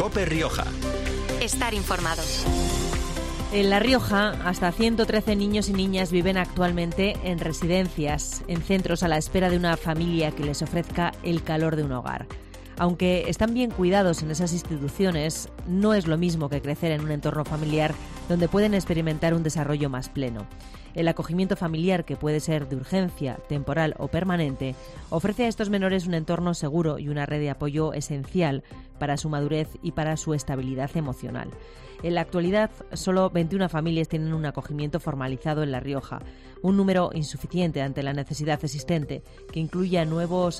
COPE Rioja. Estar informado. En La Rioja, hasta 113 niños y niñas viven actualmente en residencias, en centros a la espera de una familia que les ofrezca el calor de un hogar. Aunque están bien cuidados en esas instituciones, no es lo mismo que crecer en un entorno familiar donde pueden experimentar un desarrollo más pleno. El acogimiento familiar, que puede ser de urgencia, temporal o permanente, ofrece a estos menores un entorno seguro y una red de apoyo esencial para su madurez y para su estabilidad emocional. En la actualidad, solo 21 familias tienen un acogimiento formalizado en La Rioja, un número insuficiente ante la necesidad existente, que incluye a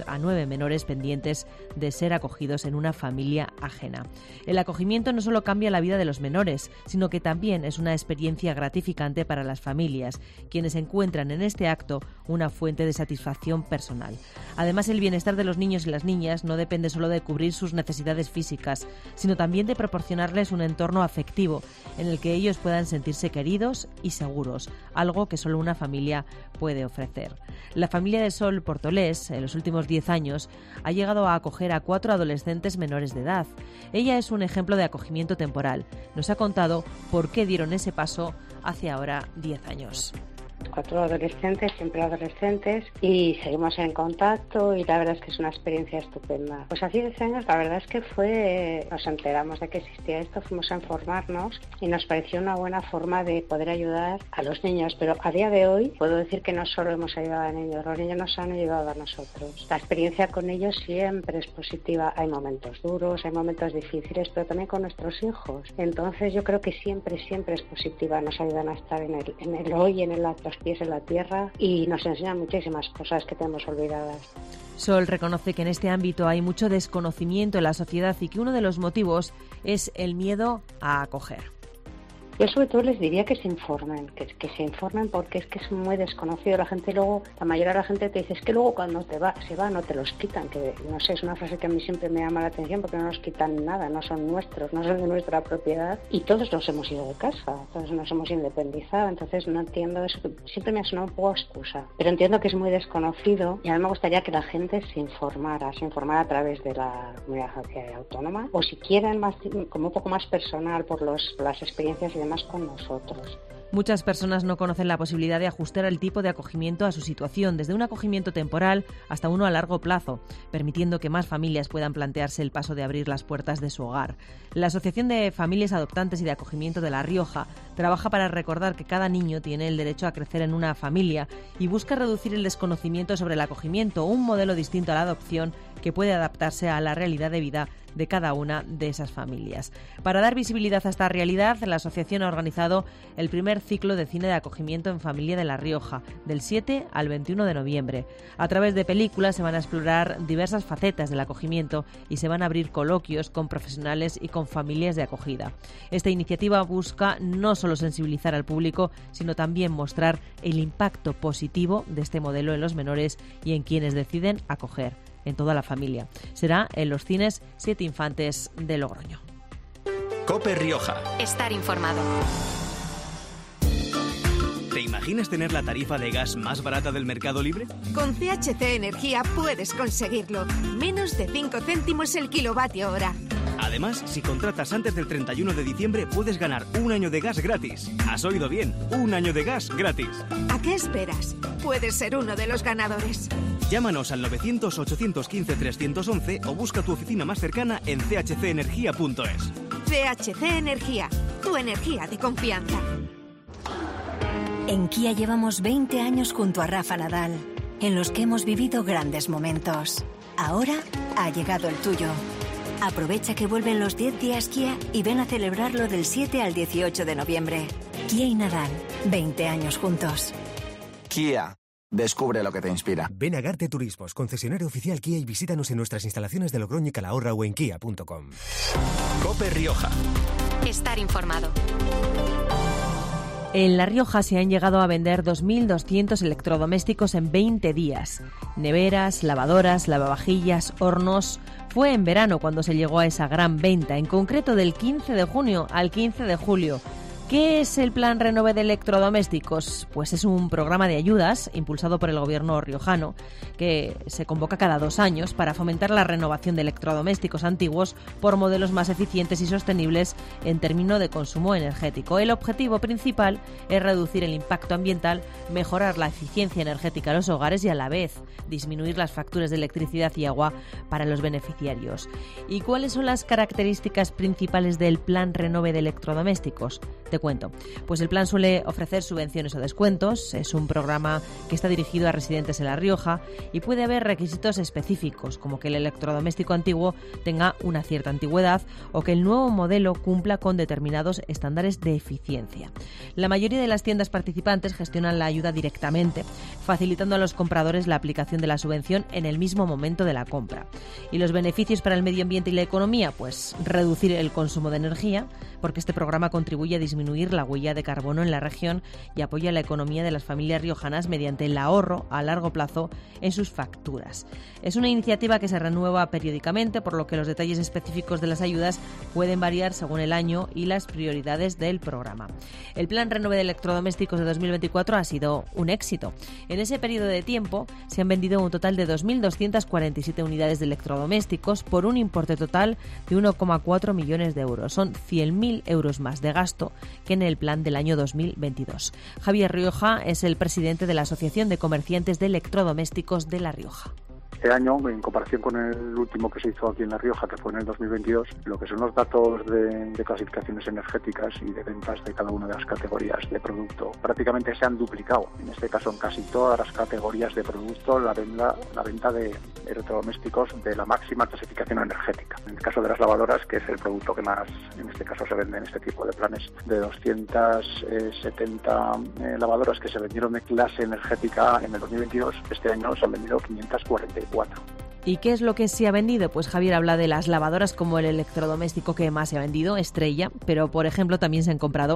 9 menores pendientes de ser acogidos en una familia ajena. El acogimiento no solo cambia la vida de los menores, sino que también es una experiencia gratificante para las familias, quienes encuentran en este acto una fuente de satisfacción personal. Además, el bienestar de los niños y las niñas no depende solo de cubrir sus necesidades físicas, sino también de proporcionarles un entorno afectivo en el que ellos puedan sentirse queridos y seguros, algo que solo una familia puede ofrecer. La familia de Sol Portolés, en los últimos 10 años, ha llegado a acoger a 4 adolescentes menores de edad. Ella es un ejemplo de acogimiento temporal. Nos ha contado por qué dieron ese paso hace ahora 10 años. 4 adolescentes, siempre adolescentes, y seguimos en contacto y la verdad es que es una experiencia estupenda. Pues hace 10 años la verdad es que nos enteramos de que existía esto, fuimos a informarnos y nos pareció una buena forma de poder ayudar a los niños, pero a día de hoy puedo decir que no solo hemos ayudado a niños, los niños nos han ayudado a nosotros. La experiencia con ellos siempre es positiva, hay momentos duros, hay momentos difíciles, pero también con nuestros hijos. Entonces yo creo que siempre es positiva, nos ayudan a estar en el hoy, en el acto, pies en la tierra, y nos enseñan muchísimas cosas que tenemos olvidadas. Sol reconoce que en este ámbito hay mucho desconocimiento en la sociedad y que uno de los motivos es el miedo a acoger. Yo sobre todo les diría que se informen, que se informen, porque es que es muy desconocido. La mayoría de la gente te dice, es que luego cuando se va no te los quitan, que no sé, es una frase que a mí siempre me llama la atención porque no nos quitan nada, no son nuestros, no son de nuestra propiedad y todos nos hemos ido de casa, todos nos hemos independizado, entonces no entiendo eso, siempre me ha sonado un poco excusa, pero entiendo que es muy desconocido y a mí me gustaría que la gente se informara a través de la Comunidad Autónoma o si quieren más, como un poco más personal por las experiencias y demás con nosotros. Muchas personas no conocen la posibilidad de ajustar el tipo de acogimiento a su situación, desde un acogimiento temporal hasta uno a largo plazo, permitiendo que más familias puedan plantearse el paso de abrir las puertas de su hogar. La Asociación de Familias Adoptantes y de Acogimiento de La Rioja trabaja para recordar que cada niño tiene el derecho a crecer en una familia y busca reducir el desconocimiento sobre el acogimiento, un modelo distinto a la adopción que puede adaptarse a la realidad de vida de cada una de esas familias. Para dar visibilidad a esta realidad, la asociación ha organizado el primer ciclo de cine de acogimiento en familia de La Rioja, del 7 al 21 de noviembre. A través de películas se van a explorar diversas facetas del acogimiento y se van a abrir coloquios con profesionales y con familias de acogida. Esta iniciativa busca no solo sensibilizar al público, sino también mostrar el impacto positivo de este modelo en los menores y en quienes deciden acoger, en toda la familia. Será en los cines 7 Infantes de Logroño. COPE Rioja. Estar informado. ¿Te imaginas tener la tarifa de gas más barata del mercado libre? Con CHC Energía puedes conseguirlo. Menos de 5 céntimos el kilovatio hora. Además, si contratas antes del 31 de diciembre, puedes ganar 1 año de gas gratis. ¿Has oído bien? 1 año de gas gratis. ¿A qué esperas? Puedes ser uno de los ganadores. Llámanos al 900-815-311 o busca tu oficina más cercana en chcenergia.es. CHC Energía, tu energía de confianza. En Kia llevamos 20 años junto a Rafa Nadal, en los que hemos vivido grandes momentos. Ahora ha llegado el tuyo. Aprovecha que vuelven los 10 días Kia y ven a celebrarlo del 7 al 18 de noviembre. Kia y Nadal, 20 años juntos. Kia. Descubre lo que te inspira. Ven a Garte Turismos, concesionario oficial Kia, y visítanos en nuestras instalaciones de Logroño y Calahorra o en kia.com. COPE Rioja. Estar informado. En La Rioja se han llegado a vender 2.200 electrodomésticos en 20 días. Neveras, lavadoras, lavavajillas, hornos. Fue en verano cuando se llegó a esa gran venta, en concreto del 15 de junio al 15 de julio. ¿Qué es el Plan Renove de electrodomésticos? Pues es un programa de ayudas impulsado por el gobierno riojano que se convoca cada 2 años para fomentar la renovación de electrodomésticos antiguos por modelos más eficientes y sostenibles en términos de consumo energético. El objetivo principal es reducir el impacto ambiental, mejorar la eficiencia energética de los hogares y a la vez disminuir las facturas de electricidad y agua para los beneficiarios. ¿Y cuáles son las características principales del Plan Renove de electrodomésticos? Te cuento. Pues el plan suele ofrecer subvenciones o descuentos, es un programa que está dirigido a residentes en La Rioja y puede haber requisitos específicos, como que el electrodoméstico antiguo tenga una cierta antigüedad o que el nuevo modelo cumpla con determinados estándares de eficiencia. La mayoría de las tiendas participantes gestionan la ayuda directamente, facilitando a los compradores la aplicación de la subvención en el mismo momento de la compra. ¿Y los beneficios para el medio ambiente y la economía? Pues reducir el consumo de energía, porque este programa contribuye a disminuir la huella de carbono en la región y apoya la economía de las familias riojanas mediante el ahorro a largo plazo en sus facturas. Es una iniciativa que se renueva periódicamente, por lo que los detalles específicos de las ayudas pueden variar según el año y las prioridades del programa. El Plan Renove de electrodomésticos de 2024 ha sido un éxito. En ese periodo de tiempo se han vendido un total de 2.247 unidades de electrodomésticos por un importe total de 1,4 millones de euros. Son 100.000 euros más de gasto que en el plan del año 2022. Javier Rioja es el presidente de la Asociación de Comerciantes de Electrodomésticos de La Rioja. Este año, en comparación con el último que se hizo aquí en La Rioja, que fue en el 2022, lo que son los datos de clasificaciones energéticas y de ventas de cada una de las categorías de producto prácticamente se han duplicado. En este caso, en casi todas las categorías de producto, la venta de electrodomésticos de la máxima clasificación energética. En el caso de las lavadoras, que es el producto que más, en este caso, se vende en este tipo de planes, de 270 lavadoras que se vendieron de clase energética en el 2022, este año se han vendido 544. ¿Y qué es lo que se ha vendido? Pues Javier habla de las lavadoras como el electrodoméstico que más se ha vendido, Estrella, pero por ejemplo también se han comprado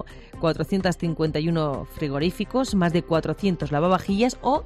451 frigoríficos, más de 400 lavavajillas o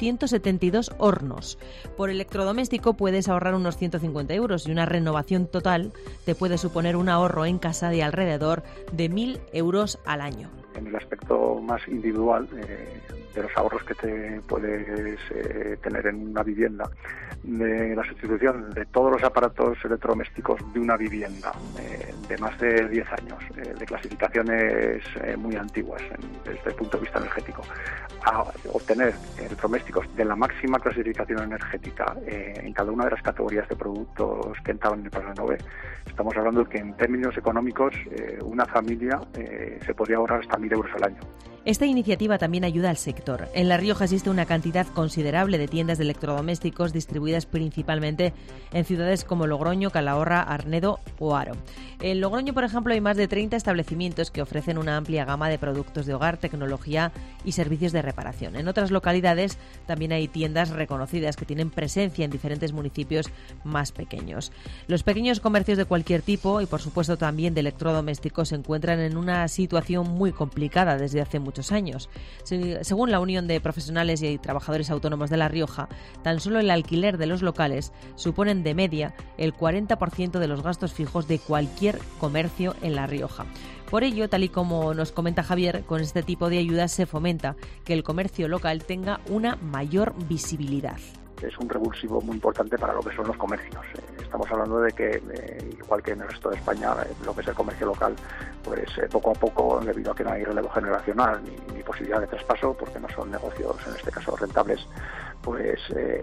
272 hornos. Por electrodoméstico puedes ahorrar unos 150 euros y una renovación total te puede suponer un ahorro en casa de alrededor de 1.000 euros al año. En el aspecto más individual de los ahorros que te puedes tener en una vivienda, de la sustitución de todos los aparatos electrodomésticos de una vivienda de más de 10 años, de clasificaciones muy antiguas desde el punto de vista energético, a obtener electrodomésticos de la máxima clasificación energética en cada una de las categorías de productos que entraban en el Plan Renove, estamos hablando de que en términos económicos una familia se podría ahorrar hasta 1.000 euros al año. Esta iniciativa también ayuda al sector. En La Rioja existe una cantidad considerable de tiendas de electrodomésticos distribuidas principalmente en ciudades como Logroño, Calahorra, Arnedo o Haro. En Logroño, por ejemplo, hay más de 30 establecimientos que ofrecen una amplia gama de productos de hogar, tecnología y servicios de reparación. En otras localidades también hay tiendas reconocidas que tienen presencia en diferentes municipios más pequeños. Los pequeños comercios de cualquier tipo y, por supuesto, también de electrodomésticos se encuentran en una situación muy complicada desde hace muchos años. Según la Unión de Profesionales y Trabajadores Autónomos de La Rioja, tan solo el alquiler de los locales suponen de media el 40% de los gastos fijos de cualquier comercio en La Rioja. Por ello, tal y como nos comenta Javier, con este tipo de ayudas se fomenta que el comercio local tenga una mayor visibilidad. Es un revulsivo muy importante para lo que son los comercios. Estamos hablando de que, igual que en el resto de España, lo que es el comercio local, pues poco a poco, debido a que no hay relevo generacional ni posibilidad de traspaso, porque no son negocios, en este caso, rentables, pues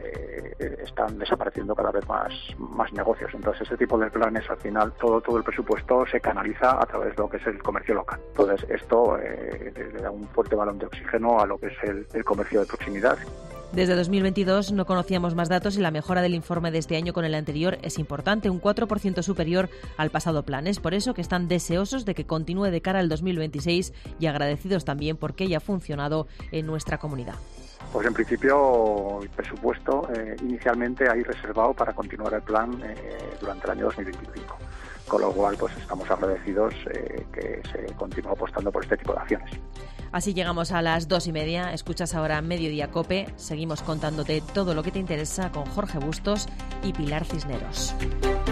están desapareciendo cada vez más negocios. Entonces, este tipo de planes, al final, todo el presupuesto se canaliza a través de lo que es el comercio local. Entonces, esto le da un fuerte balón de oxígeno a lo que es el comercio de proximidad. Desde 2022 no conocíamos más datos y la mejora del informe de este año con el anterior es importante, un 4% superior al pasado plan. Es por eso que están deseosos de que continúe de cara al 2026 y agradecidos también porque haya funcionado en nuestra comunidad. Pues en principio el presupuesto inicialmente hay reservado para continuar el plan durante el año 2025. Con lo cual, pues estamos agradecidos que se continúe apostando por este tipo de acciones. Así llegamos a las 2:30. Escuchas ahora Mediodía COPE. Seguimos contándote todo lo que te interesa con Jorge Bustos y Pilar Cisneros.